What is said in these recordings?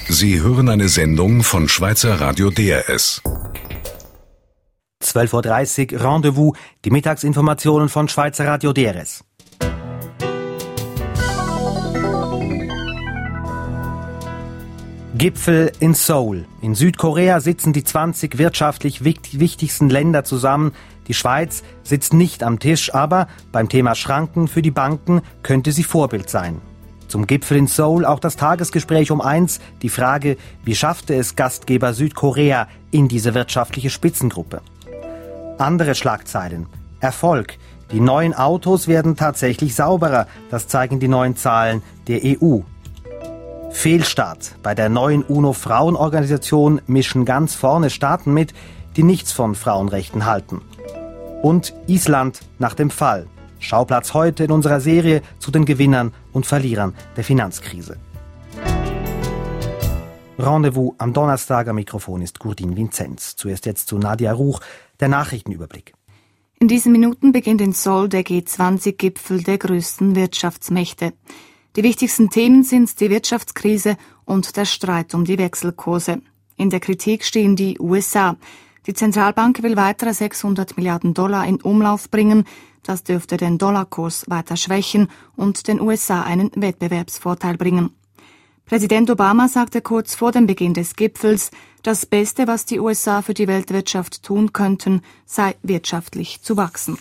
Sie hören eine Sendung von Schweizer Radio DRS. 12.30 Uhr, Rendezvous, die Mittagsinformationen von Schweizer Radio DRS. Gipfel in Seoul. In Südkorea sitzen die 20 wirtschaftlich wichtigsten Länder zusammen. Die Schweiz sitzt nicht am Tisch, aber beim Thema Schranken für die Banken könnte sie Vorbild sein. Zum Gipfel in Seoul auch das Tagesgespräch um 1, die Frage, wie schaffte es Gastgeber Südkorea in diese wirtschaftliche Spitzengruppe? Andere Schlagzeilen. Erfolg. Die neuen Autos werden tatsächlich sauberer, das zeigen die neuen Zahlen der EU. Fehlstart. Bei der neuen UNO-Frauenorganisation mischen ganz vorne Staaten mit, die nichts von Frauenrechten halten. Und Island nach dem Fall. Schauplatz heute in unserer Serie zu den Gewinnern und Verlierern der Finanzkrise. Rendezvous am Donnerstag. Am Mikrofon ist Gurdin Vinzenz. Zuerst jetzt zu Nadia Ruch, der Nachrichtenüberblick. In diesen Minuten beginnt in Seoul der G20-Gipfel der größten Wirtschaftsmächte. Die wichtigsten Themen sind die Wirtschaftskrise und der Streit um die Wechselkurse. In der Kritik stehen die USA. Die Zentralbank will weitere $600 Milliarden in Umlauf bringen. Das dürfte den Dollarkurs weiter schwächen und den USA einen Wettbewerbsvorteil bringen. Präsident Obama sagte kurz vor dem Beginn des Gipfels, das Beste, was die USA für die Weltwirtschaft tun könnten, sei wirtschaftlich zu wachsen.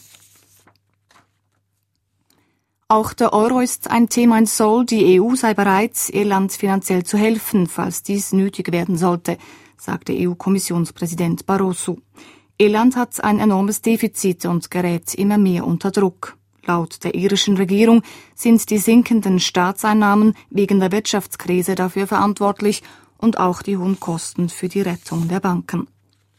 Auch der Euro ist ein Thema in Seoul. Die EU sei bereit, Irland finanziell zu helfen, falls dies nötig werden sollte, sagte EU-Kommissionspräsident Barroso. Irland hat ein enormes Defizit und gerät immer mehr unter Druck. Laut der irischen Regierung sind die sinkenden Staatseinnahmen wegen der Wirtschaftskrise dafür verantwortlich und auch die hohen Kosten für die Rettung der Banken.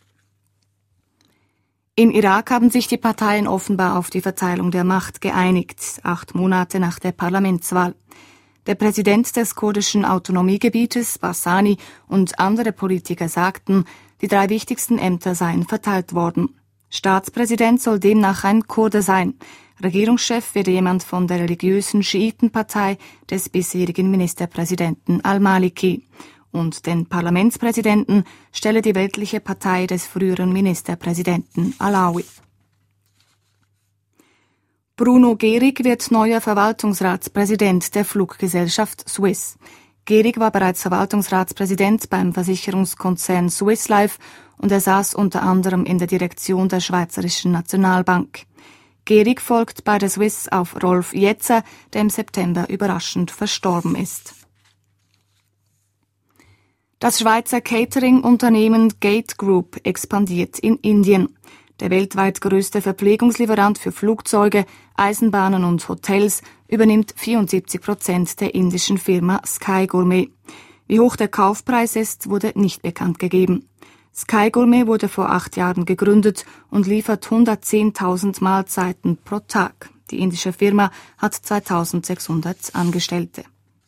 Im Irak haben sich die Parteien offenbar auf die Verteilung der Macht geeinigt, 8 Monate nach der Parlamentswahl. Der Präsident des kurdischen Autonomiegebietes, Barzani, und andere Politiker sagten, die 3 wichtigsten Ämter seien verteilt worden. Staatspräsident soll demnach ein Kurde sein. Regierungschef wird jemand von der religiösen Schiitenpartei des bisherigen Ministerpräsidenten al-Maliki. Und den Parlamentspräsidenten stelle die weltliche Partei des früheren Ministerpräsidenten Alawi. Bruno Gehrig wird neuer Verwaltungsratspräsident der Fluggesellschaft Swiss. Gehrig war bereits Verwaltungsratspräsident beim Versicherungskonzern Swiss Life und er saß unter anderem in der Direktion der Schweizerischen Nationalbank. Gehrig folgt bei der Swiss auf Rolf Jetzer, der im September überraschend verstorben ist. Das Schweizer Catering-Unternehmen Gate Group expandiert in Indien. Der weltweit größte Verpflegungslieferant für Flugzeuge, Eisenbahnen und Hotels übernimmt 74% der indischen Firma Sky Gourmet. Wie hoch der Kaufpreis ist, wurde nicht bekannt gegeben. Sky Gourmet wurde vor 8 Jahren gegründet und liefert 110.000 Mahlzeiten pro Tag. Die indische Firma hat 2.600 Angestellte.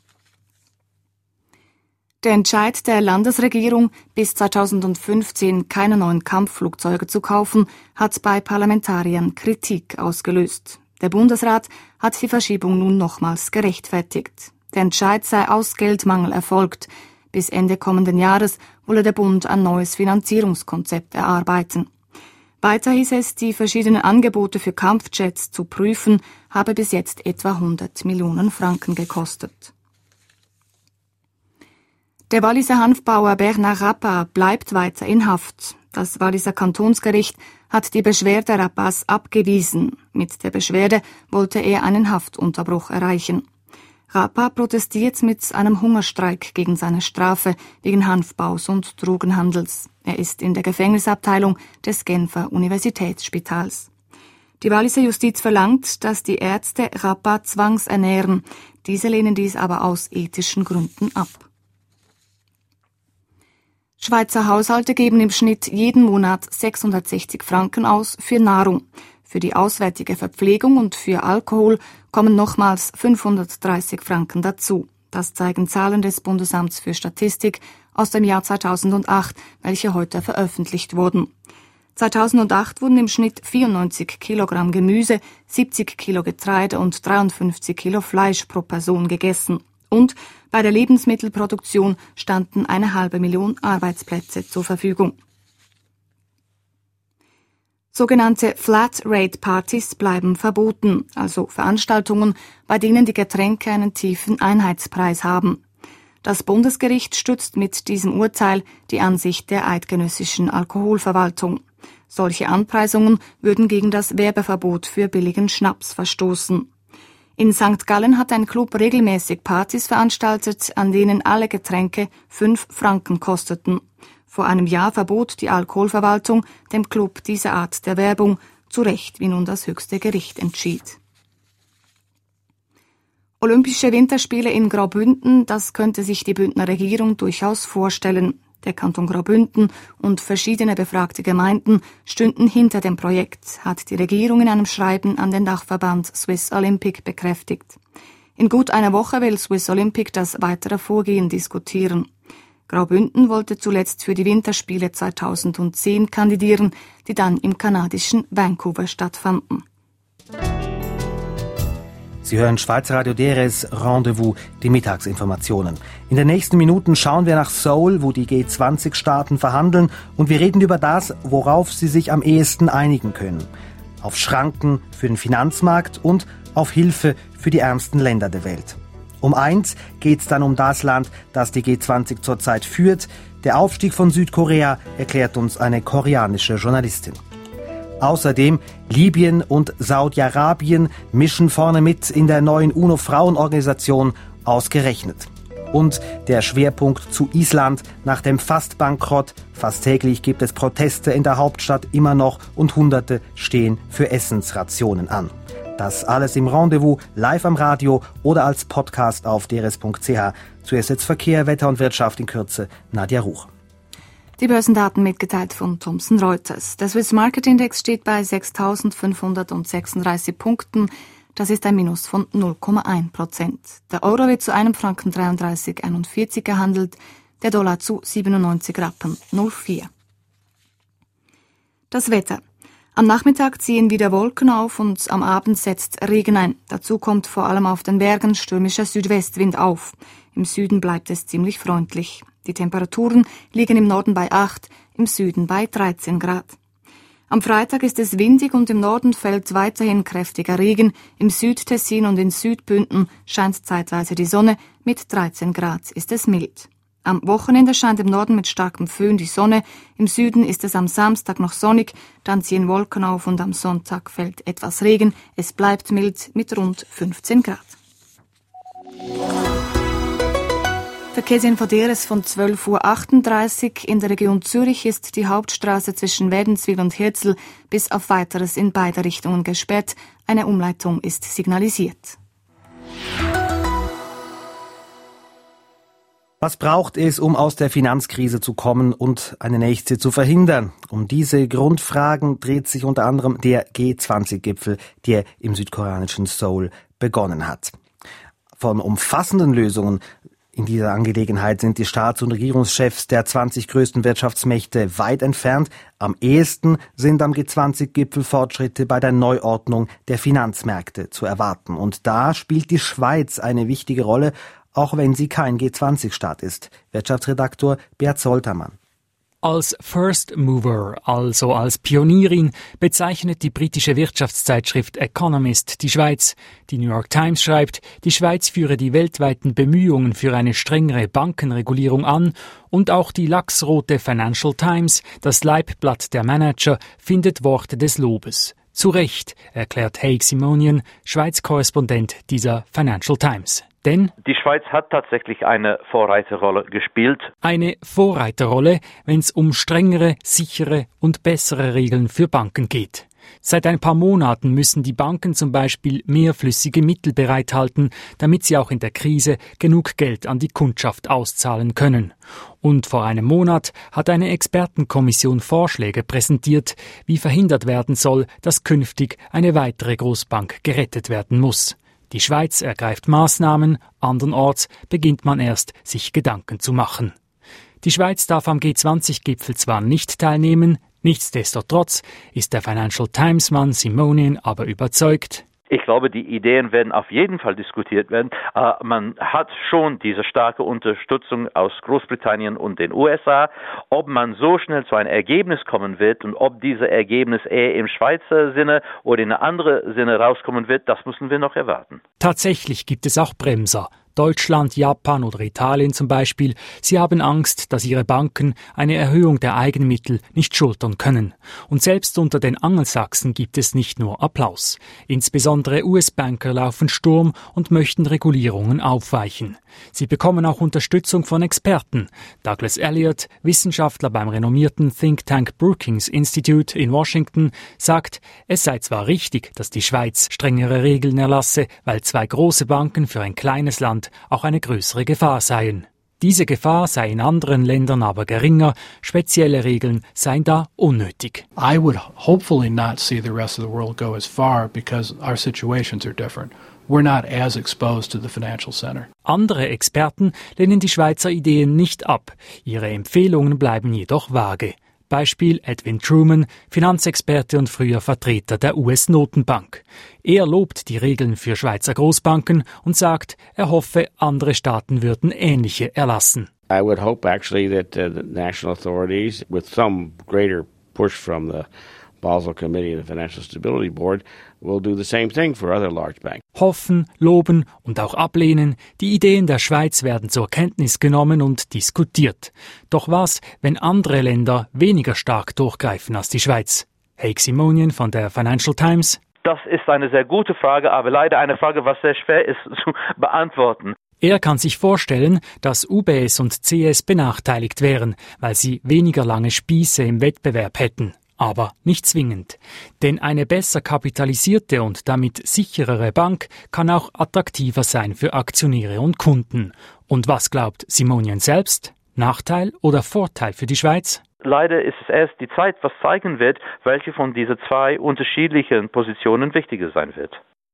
Der Entscheid der Landesregierung, bis 2015 keine neuen Kampfflugzeuge zu kaufen, hat bei Parlamentariern Kritik ausgelöst. Der Bundesrat hat die Verschiebung nun nochmals gerechtfertigt. Der Entscheid sei aus Geldmangel erfolgt. Bis Ende kommenden Jahres wolle der Bund ein neues Finanzierungskonzept erarbeiten. Weiter hieß es, die verschiedenen Angebote für Kampfjets zu prüfen, habe bis jetzt etwa 100 Millionen Franken gekostet. Der Walliser Hanfbauer Bernard Rappa bleibt weiter in Haft. Das Walliser Kantonsgericht hat die Beschwerde Rappas abgewiesen. Mit der Beschwerde wollte er einen Haftunterbruch erreichen. Rappa protestiert mit einem Hungerstreik gegen seine Strafe wegen Hanfbaus und Drogenhandels. Er ist in der Gefängnisabteilung des Genfer Universitätsspitals. Die Walliser Justiz verlangt, dass die Ärzte Rappa zwangsernähren. Diese lehnen dies aber aus ethischen Gründen ab. Schweizer Haushalte geben im Schnitt jeden Monat 660 Franken aus für Nahrung. Für die auswärtige Verpflegung und für Alkohol kommen nochmals 530 Franken dazu. Das zeigen Zahlen des Bundesamts für Statistik aus dem Jahr 2008, welche heute veröffentlicht wurden. 2008 wurden im Schnitt 94 Kilogramm Gemüse, 70 Kilo Getreide und 53 Kilo Fleisch pro Person gegessen. Und bei der Lebensmittelproduktion standen 500.000 Arbeitsplätze zur Verfügung. Sogenannte Flat-Rate-Partys bleiben verboten, also Veranstaltungen, bei denen die Getränke einen tiefen Einheitspreis haben. Das Bundesgericht stützt mit diesem Urteil die Ansicht der eidgenössischen Alkoholverwaltung. Solche Anpreisungen würden gegen das Werbeverbot für billigen Schnaps verstoßen. In St. Gallen hat ein Club regelmäßig Partys veranstaltet, an denen alle Getränke 5 Franken kosteten. Vor einem Jahr verbot die Alkoholverwaltung dem Club diese Art der Werbung, zu Recht, wie nun das höchste Gericht entschied. Olympische Winterspiele in Graubünden, das könnte sich die Bündner Regierung durchaus vorstellen. Der Kanton Graubünden und verschiedene befragte Gemeinden stünden hinter dem Projekt, hat die Regierung in einem Schreiben an den Dachverband Swiss Olympic bekräftigt. In gut einer Woche will Swiss Olympic das weitere Vorgehen diskutieren. Graubünden wollte zuletzt für die Winterspiele 2010 kandidieren, die dann im kanadischen Vancouver stattfanden. Sie hören Schweizer Radio DRS Rendezvous, die Mittagsinformationen. In den nächsten Minuten schauen wir nach Seoul, wo die G20-Staaten verhandeln, und wir reden über das, worauf sie sich am ehesten einigen können. Auf Schranken für den Finanzmarkt und auf Hilfe für die ärmsten Länder der Welt. Um eins geht es dann um das Land, das die G20 zurzeit führt. Der Aufstieg von Südkorea, erklärt uns eine koreanische Journalistin. Außerdem Libyen und Saudi-Arabien mischen vorne mit in der neuen UNO-Frauenorganisation, ausgerechnet. Und der Schwerpunkt zu Island nach dem Fast-Bankrott. Fast täglich gibt es Proteste in der Hauptstadt immer noch und Hunderte stehen für Essensrationen an. Das alles im Rendezvous, live am Radio oder als Podcast auf drs.ch. Zuerst jetzt Verkehr, Wetter und Wirtschaft, in Kürze Nadja Ruch. Die Börsendaten mitgeteilt von Thomson Reuters. Der Swiss Market Index steht bei 6.536 Punkten. Das ist ein Minus von 0,1%. Der Euro wird zu einem Franken 33,41 gehandelt, der Dollar zu 97 Rappen 04. Das Wetter. Am Nachmittag ziehen wieder Wolken auf und am Abend setzt Regen ein. Dazu kommt vor allem auf den Bergen stürmischer Südwestwind auf. Im Süden bleibt es ziemlich freundlich. Die Temperaturen liegen im Norden bei 8, im Süden bei 13 Grad. Am Freitag ist es windig und im Norden fällt weiterhin kräftiger Regen. Im Südtessin und in Südbünden scheint zeitweise die Sonne. Mit 13 Grad ist es mild. Am Wochenende scheint im Norden mit starkem Föhn die Sonne. Im Süden ist es am Samstag noch sonnig, dann ziehen Wolken auf und am Sonntag fällt etwas Regen. Es bleibt mild mit rund 15 Grad. Verkehrsinfo DRS von 12.38 Uhr. In der Region Zürich ist die Hauptstraße zwischen Wädenswil und Hirzel bis auf Weiteres in beide Richtungen gesperrt. Eine Umleitung ist signalisiert. Was braucht es, um aus der Finanzkrise zu kommen und eine nächste zu verhindern? Um diese Grundfragen dreht sich unter anderem der G20-Gipfel, der im südkoreanischen Seoul begonnen hat. Von umfassenden Lösungen in dieser Angelegenheit sind die Staats- und Regierungschefs der 20 größten Wirtschaftsmächte weit entfernt. Am ehesten sind am G20-Gipfel Fortschritte bei der Neuordnung der Finanzmärkte zu erwarten. Und da spielt die Schweiz eine wichtige Rolle, auch wenn sie kein G20-Staat ist. Wirtschaftsredaktor Beat Soltermann. Als First Mover, also als Pionierin, bezeichnet die britische Wirtschaftszeitschrift Economist die Schweiz. Die New York Times schreibt, die Schweiz führe die weltweiten Bemühungen für eine strengere Bankenregulierung an, und auch die lachsrote Financial Times, das Leibblatt der Manager, findet Worte des Lobes. Zu Recht, erklärt Haig Simonian, Schweiz-Korrespondent dieser Financial Times. Denn die Schweiz hat tatsächlich eine Vorreiterrolle gespielt. Eine Vorreiterrolle, wenn es um strengere, sichere und bessere Regeln für Banken geht. Seit ein paar Monaten müssen die Banken zum Beispiel mehr flüssige Mittel bereithalten, damit sie auch in der Krise genug Geld an die Kundschaft auszahlen können. Und vor einem Monat hat eine Expertenkommission Vorschläge präsentiert, wie verhindert werden soll, dass künftig eine weitere Großbank gerettet werden muss. Die Schweiz ergreift Maßnahmen, andernorts beginnt man erst, sich Gedanken zu machen. Die Schweiz darf am G20-Gipfel zwar nicht teilnehmen, nichtsdestotrotz ist der Financial Times-Mann Simonian aber überzeugt. Ich glaube, die Ideen werden auf jeden Fall diskutiert werden. Man hat schon diese starke Unterstützung aus Großbritannien und den USA. Ob man so schnell zu einem Ergebnis kommen wird und ob dieses Ergebnis eher im Schweizer Sinne oder in einem anderen Sinne rauskommen wird, das müssen wir noch erwarten. Tatsächlich gibt es auch Bremser. Deutschland, Japan oder Italien zum Beispiel, sie haben Angst, dass ihre Banken eine Erhöhung der Eigenmittel nicht schultern können. Und selbst unter den Angelsachsen gibt es nicht nur Applaus. Insbesondere US-Banker laufen Sturm und möchten Regulierungen aufweichen. Sie bekommen auch Unterstützung von Experten. Douglas Elliott, Wissenschaftler beim renommierten Think Tank Brookings Institute in Washington, sagt, es sei zwar richtig, dass die Schweiz strengere Regeln erlasse, weil zwei große Banken für ein kleines Land auch eine größere Gefahr seien. Diese Gefahr sei in anderen Ländern aber geringer, spezielle Regeln seien da unnötig. I would hopefully not see the rest of the world go as far because our situations are different. We're not as exposed to the financial center. Andere Experten lehnen die Schweizer Ideen nicht ab. Ihre Empfehlungen bleiben jedoch vage. Beispiel Edwin Truman, Finanzexperte und früher Vertreter der US-Notenbank. Er lobt die Regeln für Schweizer Großbanken und sagt, er hoffe, andere Staaten würden ähnliche erlassen. I would hope actually that the national authorities, with some greater push from the Basel Committee and the Financial Stability Board, will do the same thing for other large banks. Hoffen, loben und auch ablehnen, die Ideen der Schweiz werden zur Kenntnis genommen und diskutiert. Doch was, wenn andere Länder weniger stark durchgreifen als die Schweiz? Heik Simonian von der Financial Times. Das ist eine sehr gute Frage, aber leider eine Frage, was sehr schwer ist zu beantworten. Er kann sich vorstellen, dass UBS und CS benachteiligt wären, weil sie weniger lange Spieße im Wettbewerb hätten. Aber nicht zwingend. Denn eine besser kapitalisierte und damit sicherere Bank kann auch attraktiver sein für Aktionäre und Kunden. Und was glaubt Simonian selbst? Nachteil oder Vorteil für die Schweiz? Leider ist es erst die Zeit, was zeigen wird, welche von diesen zwei unterschiedlichen Positionen wichtiger sein wird.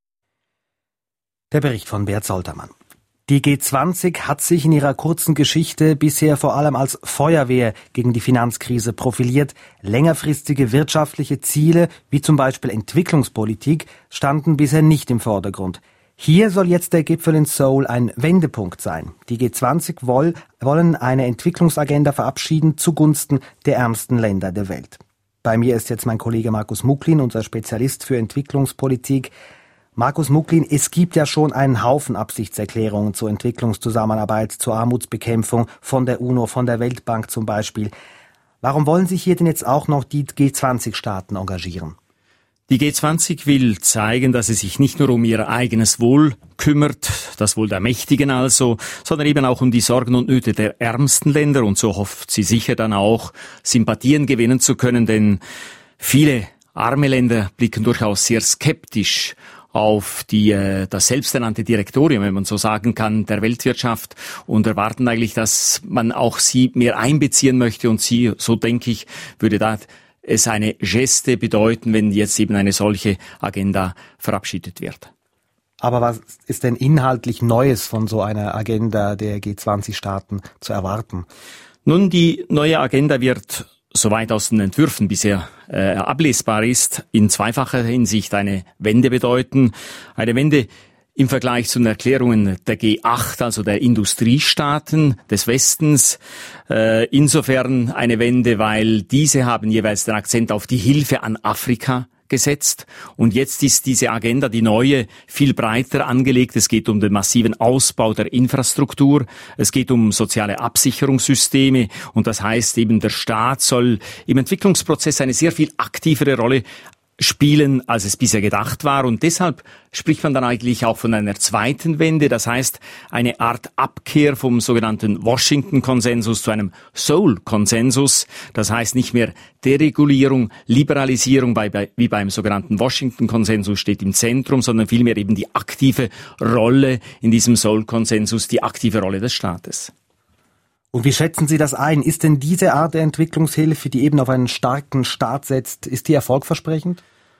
Der Bericht von Bert Soltermann. Die G20 hat sich in ihrer kurzen Geschichte bisher vor allem als Feuerwehr gegen die Finanzkrise profiliert. Längerfristige wirtschaftliche Ziele, wie zum Beispiel Entwicklungspolitik, standen bisher nicht im Vordergrund. Hier soll jetzt der Gipfel in Seoul ein Wendepunkt sein. Die G20 wollen eine Entwicklungsagenda verabschieden zugunsten der ärmsten Länder der Welt. Bei mir ist jetzt mein Kollege Markus Mucklin, unser Spezialist für Entwicklungspolitik. Markus Mucklin, es gibt ja schon einen Haufen Absichtserklärungen zur Entwicklungszusammenarbeit, zur Armutsbekämpfung von der UNO, von der Weltbank zum Beispiel. Warum wollen sich hier denn jetzt auch noch die G20-Staaten engagieren? Die G20 will zeigen, dass sie sich nicht nur um ihr eigenes Wohl kümmert, das Wohl der Mächtigen also, sondern eben auch um die Sorgen und Nöte der ärmsten Länder. Und so hofft sie sicher dann auch, Sympathien gewinnen zu können, denn viele arme Länder blicken durchaus sehr skeptisch auf das selbsternannte Direktorium, wenn man so sagen kann, der Weltwirtschaft und erwarten eigentlich, dass man auch sie mehr einbeziehen möchte und sie, so denke ich, würde da es eine Geste bedeuten, wenn jetzt eben eine solche Agenda verabschiedet wird. Aber was ist denn inhaltlich Neues von so einer Agenda der G20-Staaten zu erwarten? Nun, die neue Agenda wird, soweit aus den Entwürfen bisher ablesbar ist, in zweifacher Hinsicht eine Wende bedeuten. Eine Wende im Vergleich zu den Erklärungen der G8, also der Industriestaaten des Westens. Insofern eine Wende, weil diese haben jeweils den Akzent auf die Hilfe an Afrika gesetzt. Und jetzt ist diese Agenda, die neue, viel breiter angelegt. Es geht um den massiven Ausbau der Infrastruktur. Es geht um soziale Absicherungssysteme. Und das heißt eben, der Staat soll im Entwicklungsprozess eine sehr viel aktivere Rolle spielen, als es bisher gedacht war. Und deshalb spricht man dann eigentlich auch von einer zweiten Wende. Das heißt, eine Art Abkehr vom sogenannten Washington-Konsensus zu einem Seoul-Konsensus. Das heißt nicht mehr Deregulierung, Liberalisierung wie beim sogenannten Washington-Konsensus steht im Zentrum, sondern vielmehr eben die aktive Rolle in diesem Seoul-Konsensus, die aktive Rolle des Staates. Und wie schätzen Sie das ein? Ist denn diese Art der Entwicklungshilfe, die eben auf einen starken Staat setzt, ist die erfolgversprechend?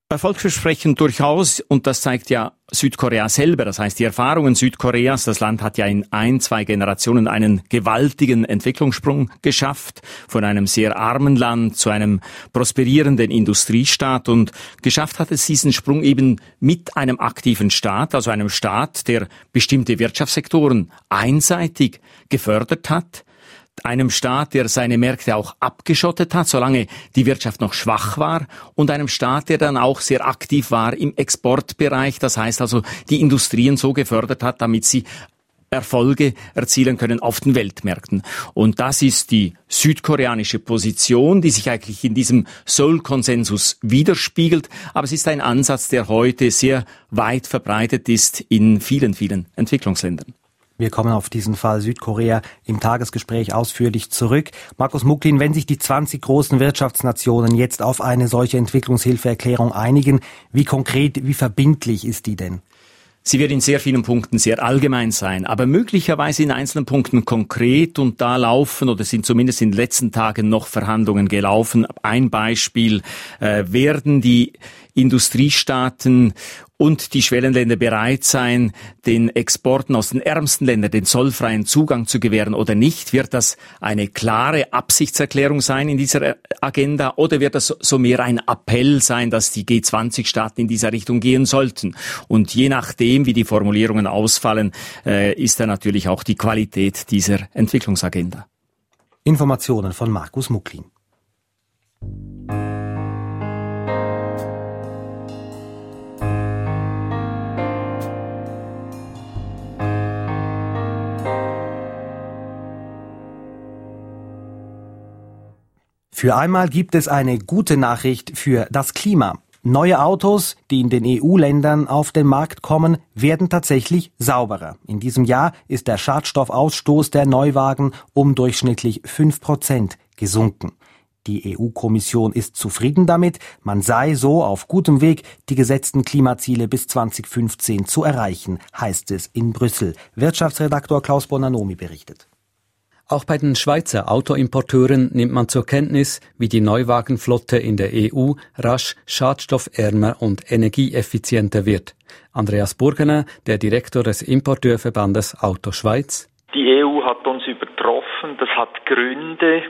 Erfolgsversprechend durchaus, und das zeigt ja Südkorea selber. Das heißt, die Erfahrungen Südkoreas, das Land hat ja in 1-2 Generationen einen gewaltigen Entwicklungssprung geschafft, von einem sehr armen Land zu einem prosperierenden Industriestaat, und geschafft hat es diesen Sprung eben mit einem aktiven Staat, also einem Staat, der bestimmte Wirtschaftssektoren einseitig gefördert hat, einem Staat, der seine Märkte auch abgeschottet hat, solange die Wirtschaft noch schwach war, und einem Staat, der dann auch sehr aktiv war im Exportbereich, das heißt also die Industrien so gefördert hat, damit sie Erfolge erzielen können auf den Weltmärkten. Und das ist die südkoreanische Position, die sich eigentlich in diesem Seoul-Konsensus widerspiegelt, aber es ist ein Ansatz, der heute sehr weit verbreitet ist in vielen, vielen Entwicklungsländern. Wir kommen auf diesen Fall Südkorea im Tagesgespräch ausführlich zurück. Markus Mucklin, wenn sich die 20 großen Wirtschaftsnationen jetzt auf eine solche Entwicklungshilfeerklärung einigen, wie konkret, wie verbindlich ist die denn? Sie wird in sehr vielen Punkten sehr allgemein sein, aber möglicherweise in einzelnen Punkten konkret, und da laufen oder sind zumindest in den letzten Tagen noch Verhandlungen gelaufen. Ein Beispiel: werden die Industriestaaten und die Schwellenländer bereit sein, den Exporten aus den ärmsten Ländern den zollfreien Zugang zu gewähren oder nicht? Wird das eine klare Absichtserklärung sein in dieser Agenda, oder wird das so mehr ein Appell sein, dass die G20-Staaten in dieser Richtung gehen sollten? Und je nachdem, wie die Formulierungen ausfallen, ist da natürlich auch die Qualität dieser Entwicklungsagenda. Informationen von Markus Mucklin. Für einmal gibt es eine gute Nachricht für das Klima. Neue Autos, die in den EU-Ländern auf den Markt kommen, werden tatsächlich sauberer. In diesem Jahr ist der Schadstoffausstoß der Neuwagen um durchschnittlich 5% gesunken. Die EU-Kommission ist zufrieden damit. Man sei so auf gutem Weg, die gesetzten Klimaziele bis 2015 zu erreichen, heißt es in Brüssel. Wirtschaftsredaktor Klaus Bonanomi berichtet. Auch bei den Schweizer Autoimporteuren nimmt man zur Kenntnis, wie die Neuwagenflotte in der EU rasch schadstoffärmer und energieeffizienter wird. Andreas Burgener, der Direktor des Importeurverbandes Auto Schweiz. Die EU hat uns übertroffen. Das hat Gründe,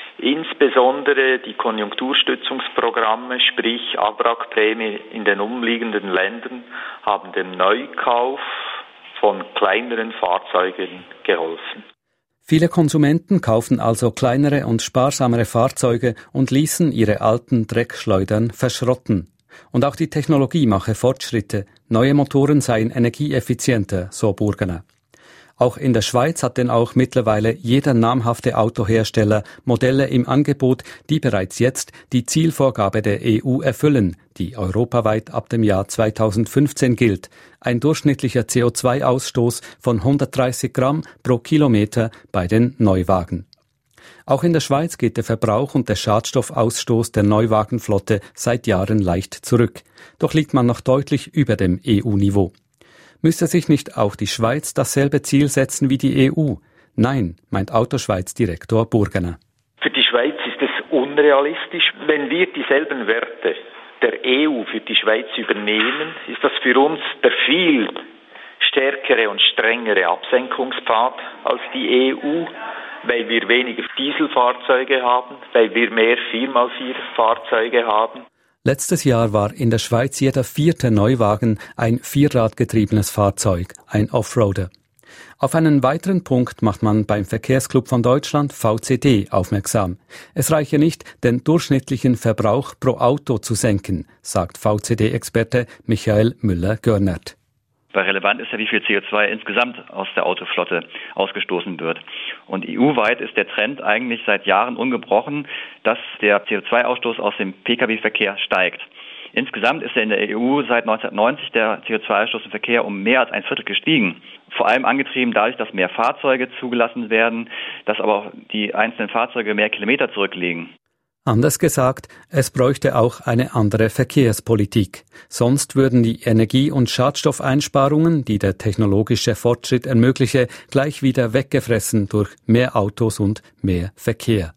insbesondere die Konjunkturstützungsprogramme, sprich Abwrackprämie in den umliegenden Ländern, haben dem Neukauf von kleineren Fahrzeugen geholfen. Viele Konsumenten kaufen also kleinere und sparsamere Fahrzeuge und ließen ihre alten Dreckschleudern verschrotten. Und auch die Technologie mache Fortschritte. Neue Motoren seien energieeffizienter, so Burgener. Auch in der Schweiz hat denn auch mittlerweile jeder namhafte Autohersteller Modelle im Angebot, die bereits jetzt die Zielvorgabe der EU erfüllen, die europaweit ab dem Jahr 2015 gilt. Ein durchschnittlicher CO2-Ausstoß von 130 Gramm pro Kilometer bei den Neuwagen. Auch in der Schweiz geht der Verbrauch und der Schadstoffausstoß der Neuwagenflotte seit Jahren leicht zurück. Doch liegt man noch deutlich über dem EU-Niveau. Müsste sich nicht auch die Schweiz dasselbe Ziel setzen wie die EU? Nein, meint Autoschweiz-Direktor Burgener. Für die Schweiz ist es unrealistisch. Wenn wir dieselben Werte der EU für die Schweiz übernehmen, ist das für uns der viel stärkere und strengere Absenkungspfad als die EU, weil wir weniger Dieselfahrzeuge haben, weil wir mehr 4x4 Fahrzeuge haben. Letztes Jahr war in der Schweiz jeder 4. Neuwagen ein vierradgetriebenes Fahrzeug, ein Offroader. Auf einen weiteren Punkt macht man beim Verkehrsclub von Deutschland, VCD, aufmerksam. Es reiche nicht, den durchschnittlichen Verbrauch pro Auto zu senken, sagt VCD-Experte Michael Müller-Görnert. Weil relevant ist ja, wie viel CO2 insgesamt aus der Autoflotte ausgestoßen wird. Und EU-weit ist der Trend eigentlich seit Jahren ungebrochen, dass der CO2-Ausstoß aus dem Pkw-Verkehr steigt. Insgesamt ist ja in der EU seit 1990 der CO2-Ausstoß im Verkehr um mehr als 1/4 gestiegen. Vor allem angetrieben dadurch, dass mehr Fahrzeuge zugelassen werden, dass aber auch die einzelnen Fahrzeuge mehr Kilometer zurücklegen. Anders gesagt, es bräuchte auch eine andere Verkehrspolitik. Sonst würden die Energie- und Schadstoffeinsparungen, die der technologische Fortschritt ermögliche, gleich wieder weggefressen durch mehr Autos und mehr Verkehr.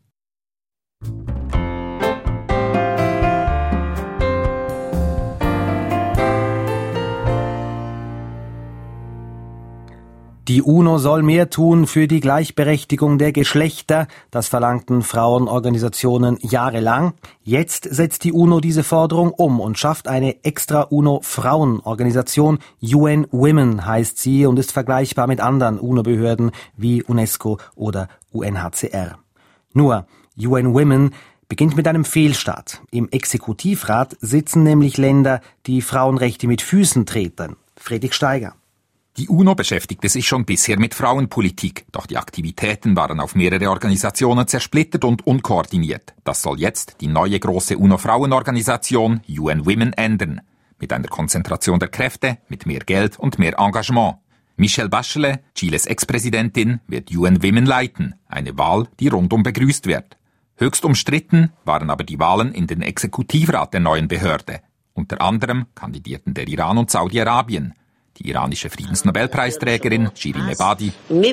Die UNO soll mehr tun für die Gleichberechtigung der Geschlechter. Das verlangten Frauenorganisationen jahrelang. Jetzt setzt die UNO diese Forderung um und schafft eine extra UNO-Frauenorganisation. UN Women heißt sie und ist vergleichbar mit anderen UNO-Behörden wie UNESCO oder UNHCR. Nur, UN Women beginnt mit einem Fehlstart. Im Exekutivrat sitzen nämlich Länder, die Frauenrechte mit Füßen treten. Friedrich Steiger. Die UNO beschäftigte sich schon bisher mit Frauenpolitik, doch die Aktivitäten waren auf mehrere Organisationen zersplittert und unkoordiniert. Das soll jetzt die neue große UNO-Frauenorganisation UN Women ändern. Mit einer Konzentration der Kräfte, mit mehr Geld und mehr Engagement. Michelle Bachelet, Chiles Ex-Präsidentin, wird UN Women leiten. Eine Wahl, die rundum begrüßt wird. Höchst umstritten waren aber die Wahlen in den Exekutivrat der neuen Behörde. Unter anderem kandidierten der Iran und Saudi-Arabien. Die iranische Friedensnobelpreisträgerin Shirin Ebadi.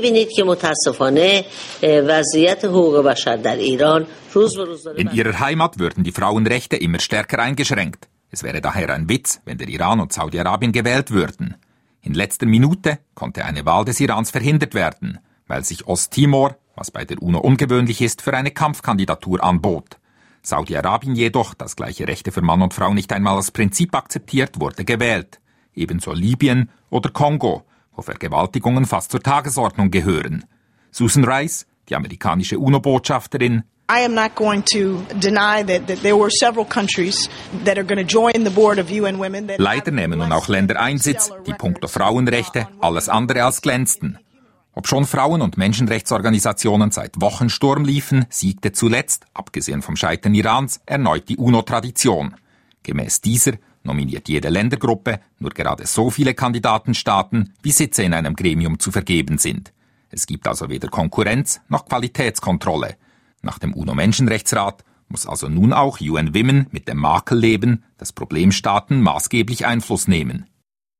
In ihrer Heimat würden die Frauenrechte immer stärker eingeschränkt. Es wäre daher ein Witz, wenn der Iran und Saudi-Arabien gewählt würden. In letzter Minute konnte eine Wahl des Irans verhindert werden, weil sich Osttimor, was bei der UNO ungewöhnlich ist, für eine Kampfkandidatur anbot. Saudi-Arabien jedoch, das gleiche Rechte für Mann und Frau nicht einmal als Prinzip akzeptiert, wurde gewählt. Ebenso Libyen oder Kongo, wo Vergewaltigungen fast zur Tagesordnung gehören. Susan Rice, die amerikanische UNO-Botschafterin. I am not going to deny that there were several countries that are going to join the board of UN Women. Leider nehmen nun auch Länder Einsitz, die punkto Frauenrechte alles andere als glänzten. Obschon Frauen- und Menschenrechtsorganisationen seit Wochen Sturm liefen, siegte zuletzt, abgesehen vom Scheitern Irans, erneut die UNO-Tradition. Gemäß dieser nominiert jede Ländergruppe nur gerade so viele Kandidatenstaaten, wie Sitze in einem Gremium zu vergeben sind. Es gibt also weder Konkurrenz noch Qualitätskontrolle. Nach dem UNO-Menschenrechtsrat muss also nun auch UN Women mit dem Makel leben, dass Problemstaaten maßgeblich Einfluss nehmen.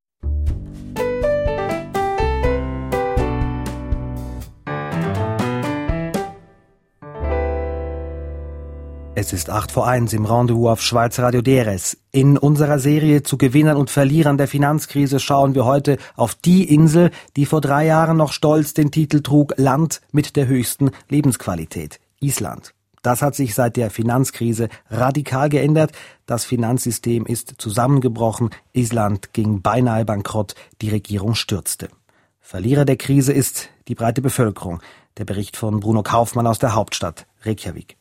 Es ist 1:08 im Rendezvous auf Schweizer Radio DRS. In unserer Serie zu Gewinnern und Verlierern der Finanzkrise schauen wir heute auf die Insel, die vor 3 Jahren noch stolz den Titel trug Land mit der höchsten Lebensqualität, Island. Das hat sich seit der Finanzkrise radikal geändert. Das Finanzsystem ist zusammengebrochen. Island ging beinahe bankrott. Die Regierung stürzte. Verlierer der Krise ist die breite Bevölkerung. Der Bericht von Bruno Kaufmann aus der Hauptstadt Reykjavik.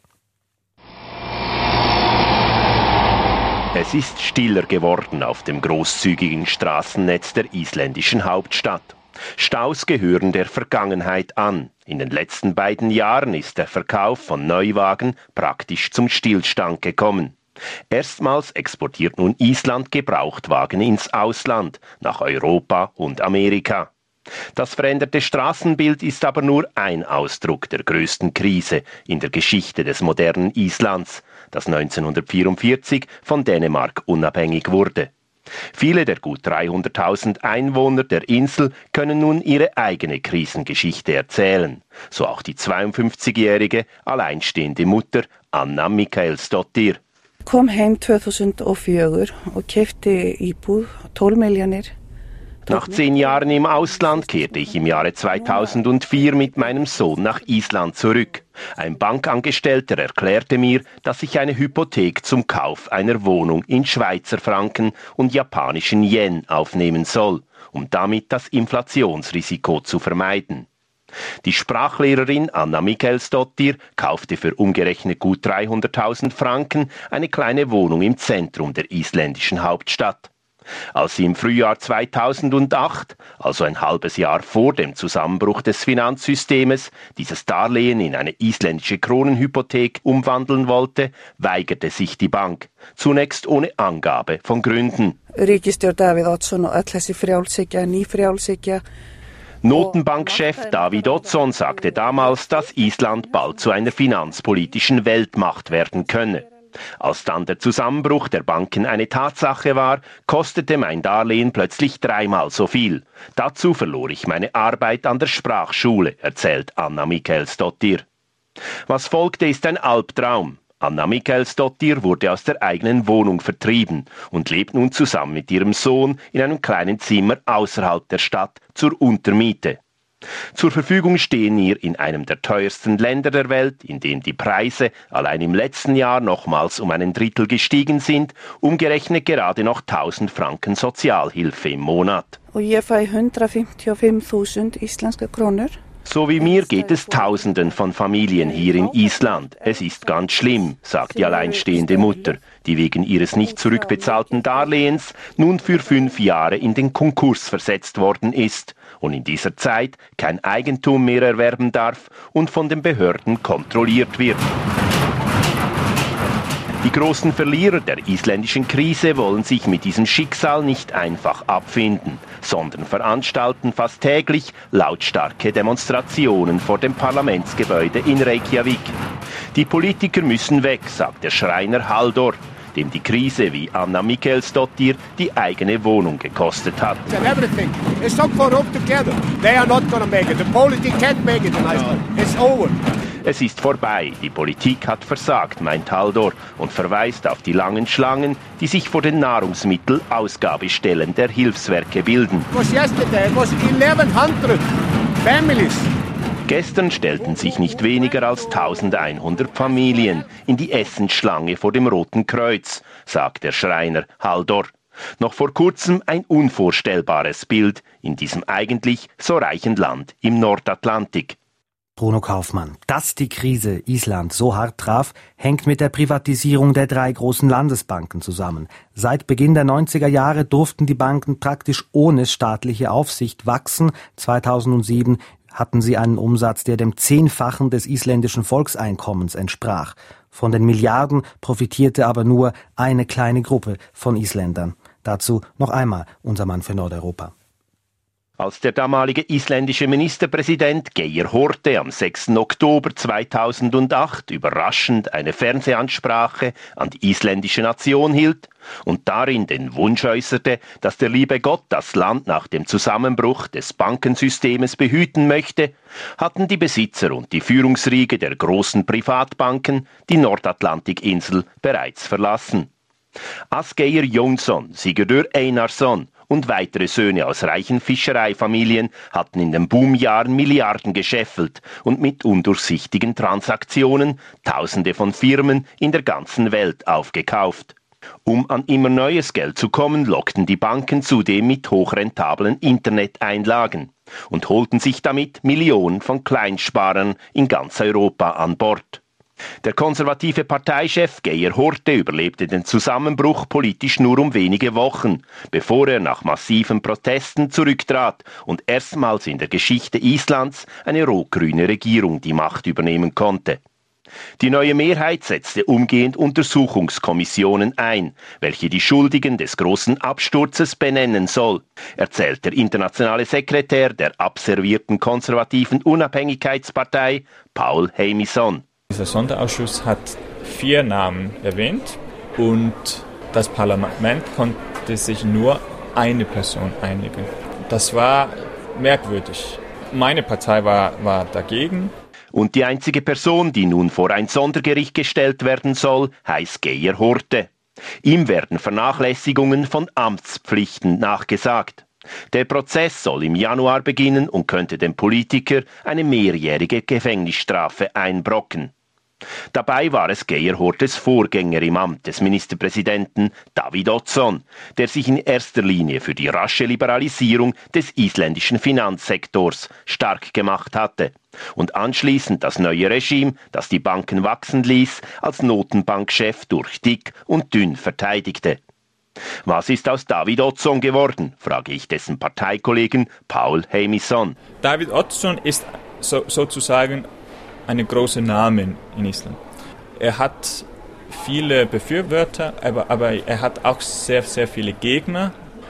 Es ist stiller geworden auf dem großzügigen Straßennetz der isländischen Hauptstadt. Staus gehören der Vergangenheit an. In den letzten 2 Jahren ist der Verkauf von Neuwagen praktisch zum Stillstand gekommen. Erstmals exportiert nun Island Gebrauchtwagen ins Ausland, nach Europa und Amerika. Das veränderte Straßenbild ist aber nur ein Ausdruck der größten Krise in der Geschichte des modernen Islands, das 1944 von Dänemark unabhängig wurde. Viele der gut 300.000 Einwohner der Insel können nun ihre eigene Krisengeschichte erzählen. So auch die 52-jährige alleinstehende Mutter Anna Mikaelsdóttir. Ich kom heim 2004 und kaufte íbúð 12 Millionen. Nach 10 Jahren im Ausland kehrte ich im Jahre 2004 mit meinem Sohn nach Island zurück. Ein Bankangestellter erklärte mir, dass ich eine Hypothek zum Kauf einer Wohnung in Schweizer Franken und japanischen Yen aufnehmen soll, um damit das Inflationsrisiko zu vermeiden. Die Sprachlehrerin Anna Mikaelsdóttir kaufte für umgerechnet gut 300.000 Franken eine kleine Wohnung im Zentrum der isländischen Hauptstadt. Als sie im Frühjahr 2008, also ein halbes Jahr vor dem Zusammenbruch des Finanzsystems, dieses Darlehen in eine isländische Kronenhypothek umwandeln wollte, weigerte sich die Bank, zunächst ohne Angabe von Gründen. Notenbankchef David Oddsson sagte damals, dass Island bald zu einer finanzpolitischen Weltmacht werden könne. Als dann der Zusammenbruch der Banken eine Tatsache war, kostete mein Darlehen plötzlich 3-mal so viel. Dazu verlor ich meine Arbeit an der Sprachschule, erzählt Anna Mikaelsdóttir. Was folgte, ist ein Albtraum. Anna Mikaelsdóttir wurde aus der eigenen Wohnung vertrieben und lebt nun zusammen mit ihrem Sohn in einem kleinen Zimmer außerhalb der Stadt zur Untermiete. Zur Verfügung stehen ihr in einem der teuersten Länder der Welt, in dem die Preise allein im letzten Jahr nochmals um ein Drittel gestiegen sind, umgerechnet gerade noch 1000 Franken Sozialhilfe im Monat. Och jag får 155 000 isländska kronor. So wie mir geht es Tausenden von Familien hier in Island. Es ist ganz schlimm, sagt die alleinstehende Mutter, die wegen ihres nicht zurückbezahlten Darlehens nun für 5 Jahre in den Konkurs versetzt worden ist und in dieser Zeit kein Eigentum mehr erwerben darf und von den Behörden kontrolliert wird. Die großen Verlierer der isländischen Krise wollen sich mit diesem Schicksal nicht einfach abfinden, sondern veranstalten fast täglich lautstarke Demonstrationen vor dem Parlamentsgebäude in Reykjavik. Die Politiker müssen weg, sagt der Schreiner Halldor, dem die Krise wie Anna Mikkelsdottir die eigene Wohnung gekostet hat. Es ist vorbei, die Politik hat versagt, meint Halldor und verweist auf die langen Schlangen, die sich vor den Nahrungsmittelausgabestellen der Hilfswerke bilden. Gestern stellten sich nicht weniger als 1100 Familien in die Essensschlange vor dem Roten Kreuz, sagt der Schreiner Halldor. Noch vor kurzem ein unvorstellbares Bild in diesem eigentlich so reichen Land im Nordatlantik. Bruno Kaufmann. Dass die Krise Island so hart traf, hängt mit der Privatisierung der 3 großen Landesbanken zusammen. Seit Beginn der 90er Jahre durften die Banken praktisch ohne staatliche Aufsicht wachsen. 2007 hatten sie einen Umsatz, der dem 10-fachen des isländischen Volkseinkommens entsprach. Von den Milliarden profitierte aber nur eine kleine Gruppe von Isländern. Dazu noch einmal unser Mann für Nordeuropa. Als der damalige isländische Ministerpräsident Geir Haarde am 6. Oktober 2008 überraschend eine Fernsehansprache an die isländische Nation hielt und darin den Wunsch äußerte, dass der liebe Gott das Land nach dem Zusammenbruch des Bankensystems behüten möchte, hatten die Besitzer und die Führungsriege der großen Privatbanken die Nordatlantikinsel bereits verlassen. Asgeir Jónsson, Sigurður Einarsson und weitere Söhne aus reichen Fischereifamilien hatten in den Boomjahren Milliarden gescheffelt und mit undurchsichtigen Transaktionen Tausende von Firmen in der ganzen Welt aufgekauft. Um an immer neues Geld zu kommen, lockten die Banken zudem mit hochrentablen Interneteinlagen und holten sich damit Millionen von Kleinsparern in ganz Europa an Bord. Der konservative Parteichef Geir Haarde überlebte den Zusammenbruch politisch nur um wenige Wochen, bevor er nach massiven Protesten zurücktrat und erstmals in der Geschichte Islands eine rot-grüne Regierung die Macht übernehmen konnte. Die neue Mehrheit setzte umgehend Untersuchungskommissionen ein, welche die Schuldigen des großen Absturzes benennen soll, erzählt der internationale Sekretär der abservierten konservativen Unabhängigkeitspartei Paul Heimison. Dieser Sonderausschuss hat 4 Namen erwähnt und das Parlament konnte sich nur eine Person einigen. Das war merkwürdig. Meine Partei war dagegen. Und die einzige Person, die nun vor ein Sondergericht gestellt werden soll, heißt Geir Haarde. Ihm werden Vernachlässigungen von Amtspflichten nachgesagt. Der Prozess soll im Januar beginnen und könnte dem Politiker eine mehrjährige Gefängnisstrafe einbrocken. Dabei war es Geir Haardes Vorgänger im Amt des Ministerpräsidenten Davíð Oddsson, der sich in erster Linie für die rasche Liberalisierung des isländischen Finanzsektors stark gemacht hatte und anschließend das neue Regime, das die Banken wachsen ließ, als Notenbankchef durch dick und dünn verteidigte. Was ist aus Davíð Oddsson geworden, frage ich dessen Parteikollegen Paul Heimison. Davíð Oddsson ist sozusagen eine große Name in Island. Er hat viele Befürworter, aber er hat auch sehr, sehr viele Gegner.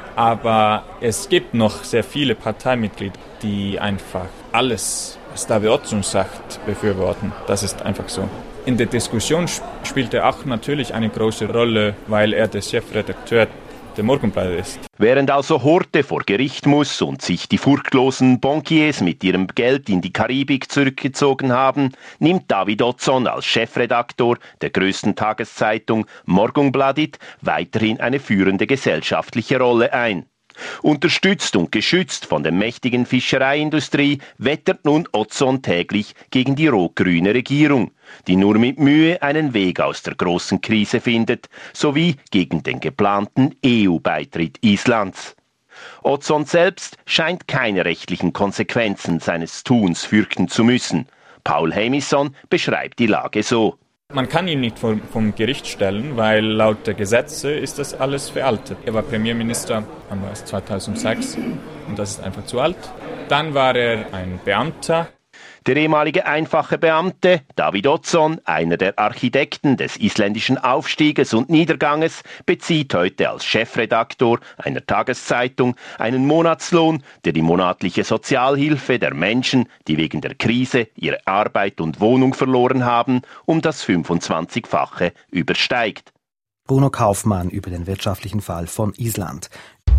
Aber es gibt noch sehr viele Parteimitglieder, die einfach alles, was Davíð Oddsson sagt, befürworten. Das ist einfach so. In der Diskussion spielt er auch natürlich eine große Rolle, weil er der Chefredakteur der Morgenbladet ist. Während also Haarde vor Gericht muss und sich die furchtlosen Bankiers mit ihrem Geld in die Karibik zurückgezogen haben, nimmt Davíð Oddsson als Chefredaktor der größten Tageszeitung Morgunblaðið weiterhin eine führende gesellschaftliche Rolle ein. Unterstützt und geschützt von der mächtigen Fischereiindustrie wettert nun Ozon täglich gegen die rot-grüne Regierung, die nur mit Mühe einen Weg aus der großen Krise findet, sowie gegen den geplanten EU-Beitritt Islands. Ozon selbst scheint keine rechtlichen Konsequenzen seines Tuns fürchten zu müssen. Paul Hemison beschreibt die Lage so. Man kann ihn nicht vom Gericht stellen, weil laut der Gesetze ist das alles veraltet. Er war Premierminister 2006 und das ist einfach zu alt. Dann war er ein Beamter. Der ehemalige einfache Beamte David Ozon, einer der Architekten des isländischen Aufstieges und Niederganges, bezieht heute als Chefredaktor einer Tageszeitung einen Monatslohn, der die monatliche Sozialhilfe der Menschen, die wegen der Krise ihre Arbeit und Wohnung verloren haben, um das 25-fache übersteigt. Bruno Kaufmann über den wirtschaftlichen Fall von Island.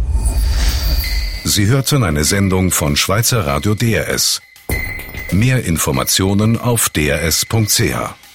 Sie hörten eine Sendung von Schweizer Radio DRS. Mehr Informationen auf drs.ch.